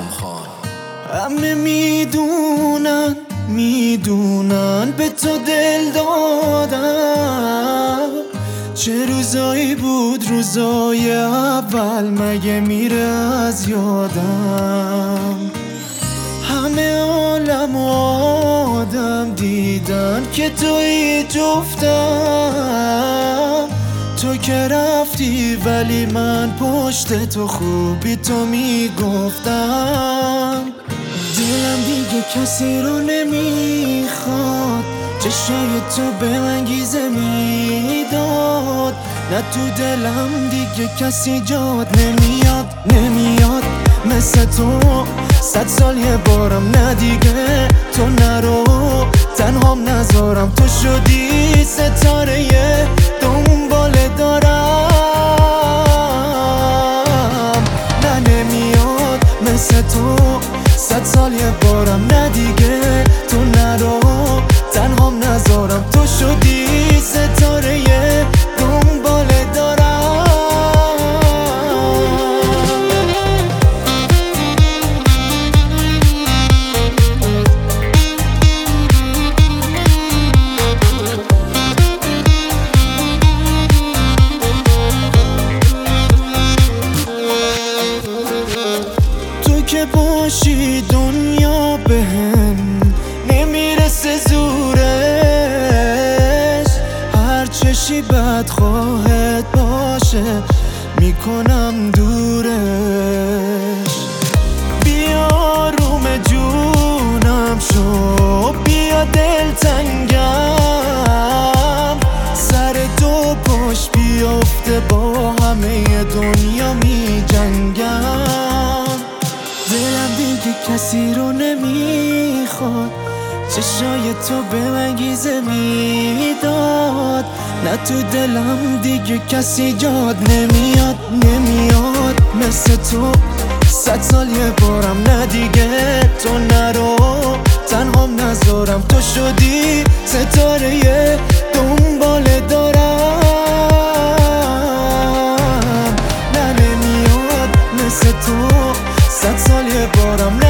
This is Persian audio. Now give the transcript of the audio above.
خان. همه میدونن به تو دل دادم. چه روزایی بود روزای اول، مگه میره از یادم. همه عالم و آدم دیدن که توی جفتم. تو که رفتی ولی من پشت تو خوبی تو میگفتم. دلم دیگه کسی رو نمیخواد، چشای تو به من انگیزه میداد. نه تو دلم دیگه کسی جاد نمیاد مثل تو. 100 سال یه بارم نه دیگه تو نرو، تنهام نذارم. تو شدی ستاره دنبال دارم. نه نمیاد مثل تو. 100 سال یه بارم نه دیگه تو نرو، تنهام نذارم. تو شدی ستاره دنبال دارم. تو که باشی دنیا بهم نمیرسه زورش. هر چشی بدخواهت باشه میکنم دورش. بیا روم جونم شو، بیا دلتنگم. سر دو پاش بیافته با همه دنیا میجنگم. دلم دیگه کسی رو نمیخواد، چشای تو به من انگیزه میداد. نه تو دلم دیگه کسی جاد نمیاد مثل تو. 100 سال یه بارم نه دیگه تو نرو، تنهام نذارم. تو شدی ستاره دنبال دارم. نه نمیاد مثل تو. 100 سال یه بارم